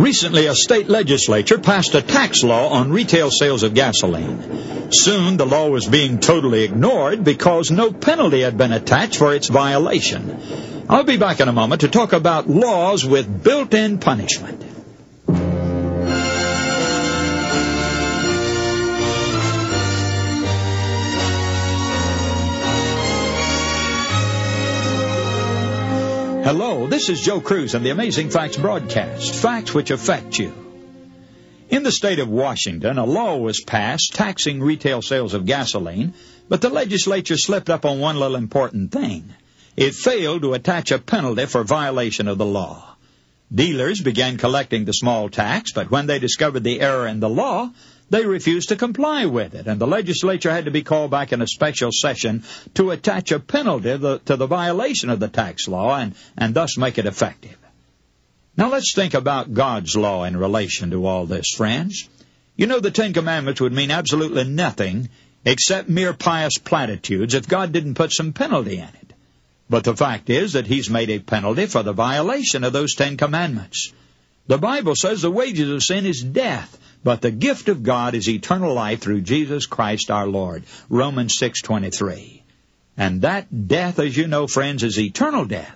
Recently, a state legislature passed a tax law on retail sales of gasoline. Soon, the law was being totally ignored because no penalty had been attached for its violation. I'll be back in a moment to talk about laws with built-in punishment. Hello, this is Joe Cruz and the Amazing Facts broadcast, facts which affect you. In the state of Washington, a law was passed taxing retail sales of gasoline, but the legislature slipped up on one little important thing. It failed to attach a penalty for violation of the law. Dealers began collecting the small tax, but when they discovered the error in the law, they refused to comply with it, and the legislature had to be called back in a special session to attach a penalty to the violation of the tax law and thus make it effective. Now let's think about God's law in relation to all this, friends. You know, the Ten Commandments would mean absolutely nothing except mere pious platitudes if God didn't put some penalty in it. But the fact is that He's made a penalty for the violation of those Ten Commandments. The Bible says the wages of sin is death, but the gift of God is eternal life through Jesus Christ our Lord. Romans 6:23. And that death, as you know, friends, is eternal death.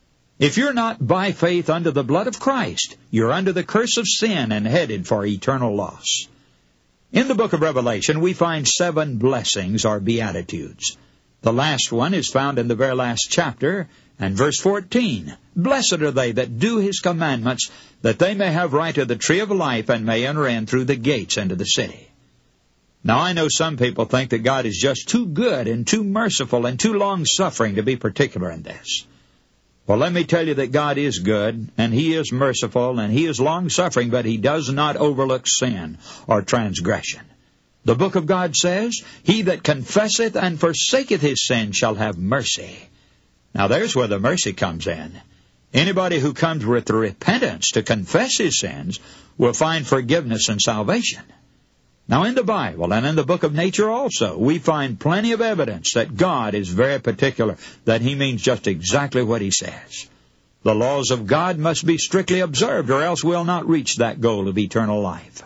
If you're not by faith under the blood of Christ, you're under the curse of sin and headed for eternal loss. In the book of Revelation, we find 7 blessings or beatitudes. The last one is found in the very last chapter, and verse 14. Blessed are they that do His commandments, that they may have right to the tree of life and may enter in through the gates into the city. Now, I know some people think that God is just too good and too merciful and too long-suffering to be particular in this. Well, let me tell you that God is good, and He is merciful, and He is long-suffering, but He does not overlook sin or transgression. The book of God says, He that confesseth and forsaketh his sin shall have mercy. Now, there's where the mercy comes in. Anybody who comes with repentance to confess his sins will find forgiveness and salvation. Now, in the Bible and in the book of nature also, we find plenty of evidence that God is very particular, that He means just exactly what He says. The laws of God must be strictly observed, or else we'll not reach that goal of eternal life.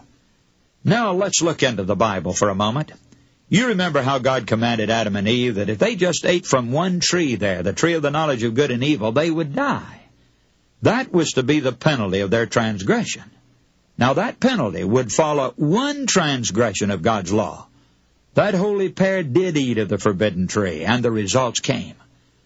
Now, let's look into the Bible for a moment. You remember how God commanded Adam and Eve that if they just ate from one tree there, the tree of the knowledge of good and evil, they would die. That was to be the penalty of their transgression. Now, that penalty would follow one transgression of God's law. That holy pair did eat of the forbidden tree, and the results came.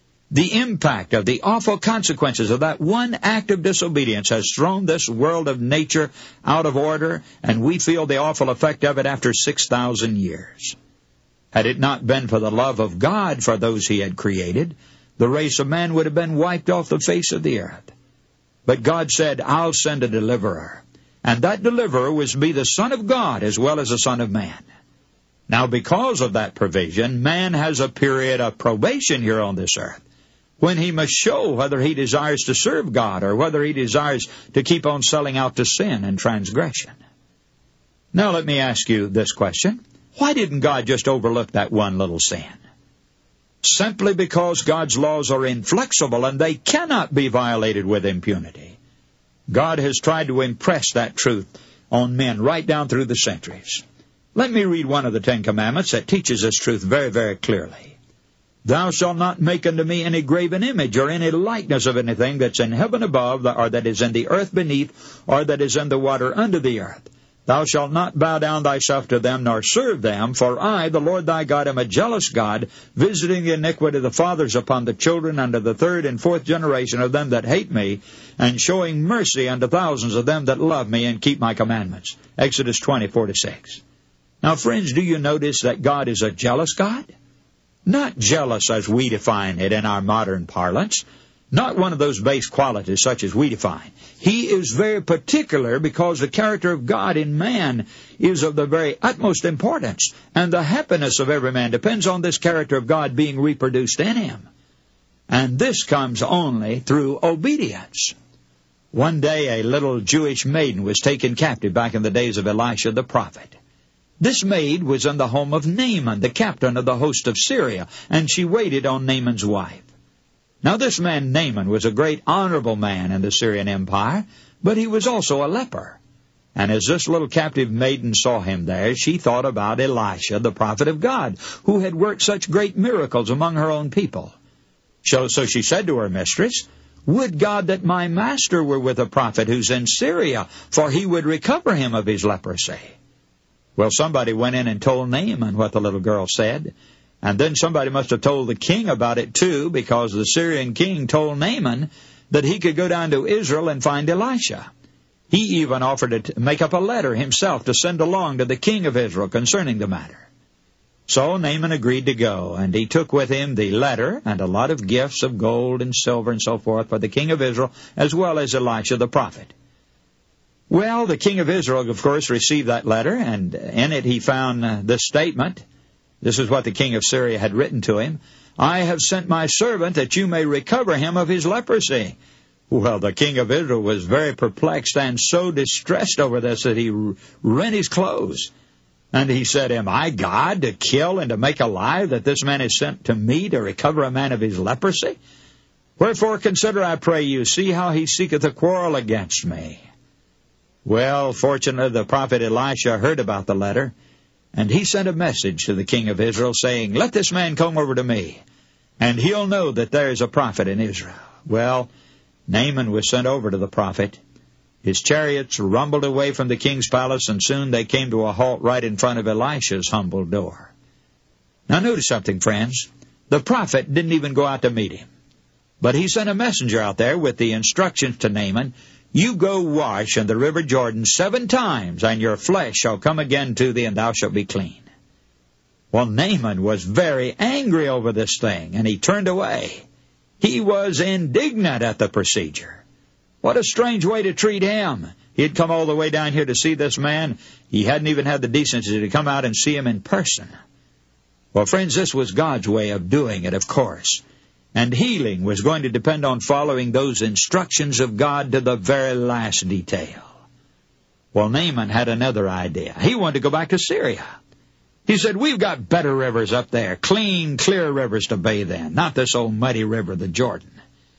The impact of the awful consequences of that one act of disobedience has thrown this world of nature out of order, and we feel the awful effect of it after 6,000 years. Had it not been for the love of God for those He had created, the race of man would have been wiped off the face of the earth. But God said, I'll send a deliverer. And that deliverer was to be the Son of God as well as the Son of Man. Now, because of that provision, man has a period of probation here on this earth, when he must show whether he desires to serve God or whether he desires to keep on selling out to sin and transgression. Now, let me ask you this question. Why didn't God just overlook that one little sin? Simply because God's laws are inflexible and they cannot be violated with impunity. God has tried to impress that truth on men right down through the centuries. Let me read one of the Ten Commandments that teaches this truth very, very clearly. Thou shalt not make unto me any graven image or any likeness of anything that's in heaven above, or that is in the earth beneath, or that is in the water under the earth. Thou shalt not bow down thyself to them, nor serve them, for I, the Lord thy God, am a jealous God, visiting the iniquity of the fathers upon the children unto the 3rd and 4th generation of them that hate me, and showing mercy unto thousands of them that love me and keep my commandments. Exodus 20:4-6. Now, friends, do you notice that God is a jealous God? Not jealous as we define it in our modern parlance. Not one of those base qualities such as we define. He is very particular because the character of God in man is of the very utmost importance, and the happiness of every man depends on this character of God being reproduced in him. And this comes only through obedience. One day a little Jewish maiden was taken captive back in the days of Elisha the prophet. This maid was in the home of Naaman, the captain of the host of Syria, and she waited on Naaman's wife. Now this man Naaman was a great honorable man in the Syrian Empire, but he was also a leper. And as this little captive maiden saw him there, she thought about Elisha, the prophet of God, who had worked such great miracles among her own people. So she said to her mistress, "Would God that my master were with a prophet who's in Syria, for he would recover him of his leprosy." Well, somebody went in and told Naaman what the little girl said. And then somebody must have told the king about it too, because the Syrian king told Naaman that he could go down to Israel and find Elisha. He even offered to make up a letter himself to send along to the king of Israel concerning the matter. So Naaman agreed to go, and he took with him the letter and a lot of gifts of gold and silver and so forth for the king of Israel, as well as Elisha the prophet. Well, the king of Israel, of course, received that letter, and in it he found this statement. This is what the king of Syria had written to him. "I have sent my servant that you may recover him of his leprosy." Well, the king of Israel was very perplexed and so distressed over this that he rent his clothes. And he said, "Am I God to kill and to make alive, that this man is sent to me to recover a man of his leprosy? Wherefore consider, I pray you, see how he seeketh a quarrel against me." Well, fortunately, the prophet Elisha heard about the letter, and he sent a message to the king of Israel, saying, "Let this man come over to me, and he'll know that there is a prophet in Israel." Well, Naaman was sent over to the prophet. His chariots rumbled away from the king's palace, and soon they came to a halt right in front of Elisha's humble door. Now notice something, friends. The prophet didn't even go out to meet him, but he sent a messenger out there with the instructions to Naaman, "You go wash in the river Jordan 7 times, and your flesh shall come again to thee, and thou shalt be clean." Well, Naaman was very angry over this thing, and he turned away. He was indignant at the procedure. What a strange way to treat him. He had come all the way down here to see this man. He hadn't even had the decency to come out and see him in person. Well, friends, this was God's way of doing it, of course. And healing was going to depend on following those instructions of God to the very last detail. Well, Naaman had another idea. He wanted to go back to Syria. He said, "We've got better rivers up there, clean, clear rivers to bathe in, not this old muddy river, the Jordan."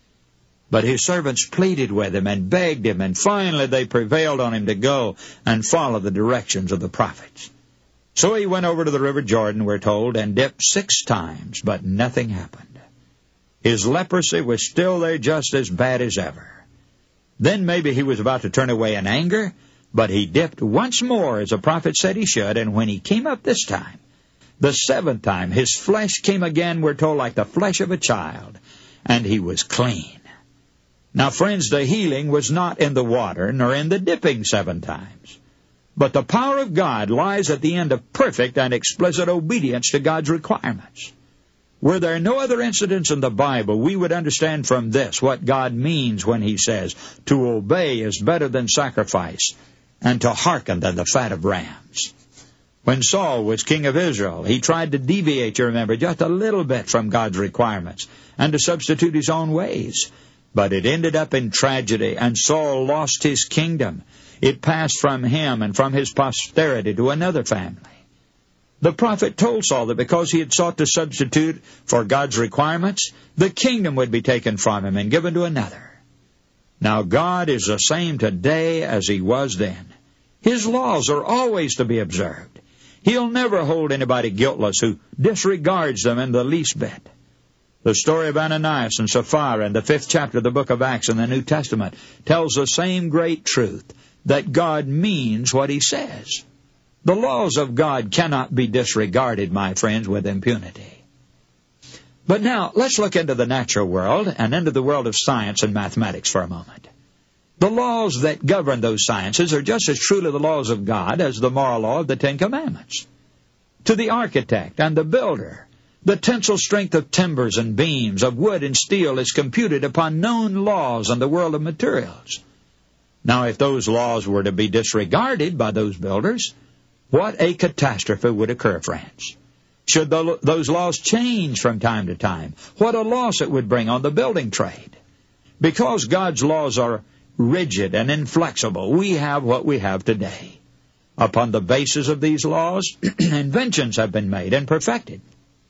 But his servants pleaded with him and begged him, and finally they prevailed on him to go and follow the directions of the prophets. So he went over to the river Jordan, we're told, and dipped 6 times, but nothing happened. His leprosy was still there just as bad as ever. Then maybe he was about to turn away in anger, but he dipped once more, as the prophet said he should, and when he came up this time, the 7th time, his flesh came again, we're told, like the flesh of a child, and he was clean. Now, friends, the healing was not in the water, nor in the dipping 7 times. But the power of God lies at the end of perfect and explicit obedience to God's requirements. Were there no other incidents in the Bible, we would understand from this what God means when he says, "To obey is better than sacrifice, and to hearken than the fat of rams." When Saul was king of Israel, he tried to deviate, you remember, just a little bit from God's requirements, and to substitute his own ways. But it ended up in tragedy, and Saul lost his kingdom. It passed from him and from his posterity to another family. The prophet told Saul that because he had sought to substitute for God's requirements, the kingdom would be taken from him and given to another. Now God is the same today as he was then. His laws are always to be observed. He'll never hold anybody guiltless who disregards them in the least bit. The story of Ananias and Sapphira in the 5th chapter of the book of Acts in the New Testament tells the same great truth, that God means what he says. The laws of God cannot be disregarded, my friends, with impunity. But now, let's look into the natural world and into the world of science and mathematics for a moment. The laws that govern those sciences are just as truly the laws of God as the moral law of the 10 Commandments. To the architect and the builder, the tensile strength of timbers and beams, of wood and steel, is computed upon known laws in the world of materials. Now, if those laws were to be disregarded by those builders, what a catastrophe would occur, friends. Should those laws change from time to time, what a loss it would bring on the building trade. Because God's laws are rigid and inflexible, we have what we have today. Upon the basis of these laws, inventions have been made and perfected.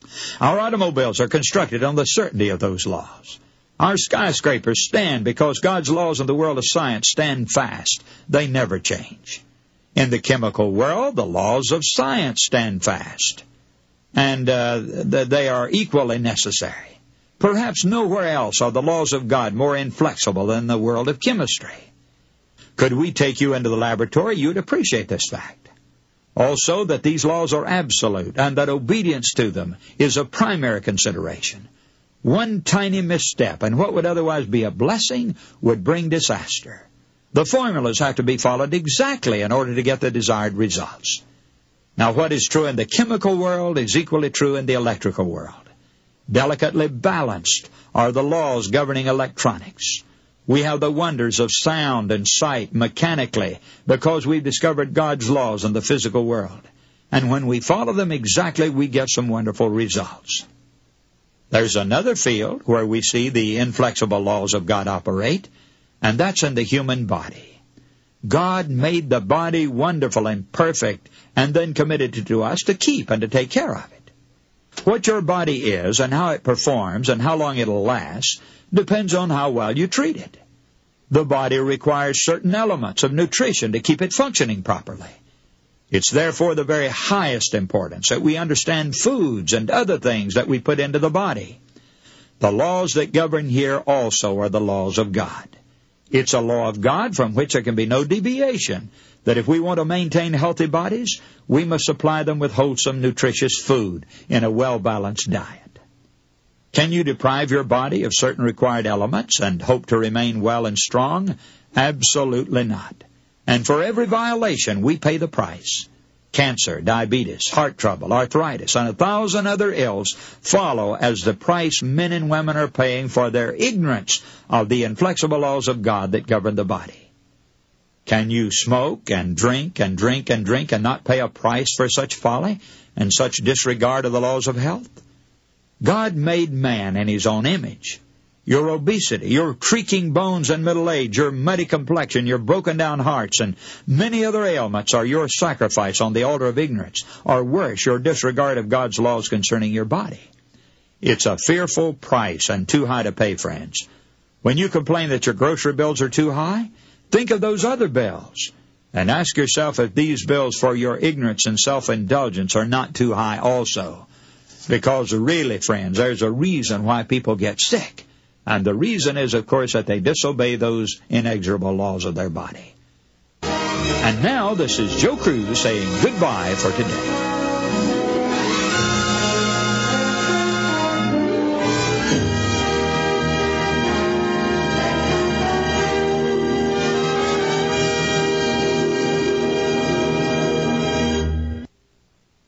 Our automobiles are constructed on the certainty of those laws. Our skyscrapers stand because God's laws in the world of science stand fast. They never change. In the chemical world, the laws of science stand fast. And they are equally necessary. Perhaps nowhere else are the laws of God more inflexible than the world of chemistry. Could we take you into the laboratory, you'd appreciate this fact. Also, that these laws are absolute and that obedience to them is a primary consideration. One tiny misstep and what would otherwise be a blessing would bring disaster. The formulas have to be followed exactly in order to get the desired results. Now, what is true in the chemical world is equally true in the electrical world. Delicately balanced are the laws governing electronics. We have the wonders of sound and sight mechanically because we've discovered God's laws in the physical world. And when we follow them exactly, we get some wonderful results. There's another field where we see the inflexible laws of God operate, and that's in the human body. God made the body wonderful and perfect and then committed it to us to keep and to take care of it. What your body is and how it performs and how long it'll last depends on how well you treat it. The body requires certain elements of nutrition to keep it functioning properly. It's therefore the very highest importance that we understand foods and other things that we put into the body. The laws that govern here also are the laws of God. It's a law of God from which there can be no deviation, that if we want to maintain healthy bodies, we must supply them with wholesome, nutritious food in a well-balanced diet. Can you deprive your body of certain required elements and hope to remain well and strong? Absolutely not. And for every violation, we pay the price. Cancer, diabetes, heart trouble, arthritis, and 1,000 other ills follow as the price men and women are paying for their ignorance of the inflexible laws of God that govern the body. Can you smoke and drink and drink and drink and not pay a price for such folly and such disregard of the laws of health? God made man in his own image. Your obesity, your creaking bones in middle age, your muddy complexion, your broken down hearts, and many other ailments are your sacrifice on the altar of ignorance, or worse, your disregard of God's laws concerning your body. It's a fearful price and too high to pay, friends. When you complain that your grocery bills are too high, think of those other bills, and ask yourself if these bills for your ignorance and self-indulgence are not too high also. Because really, friends, there's a reason why people get sick. And the reason is, of course, that they disobey those inexorable laws of their body. And now, this is Joe Cruz saying goodbye for today.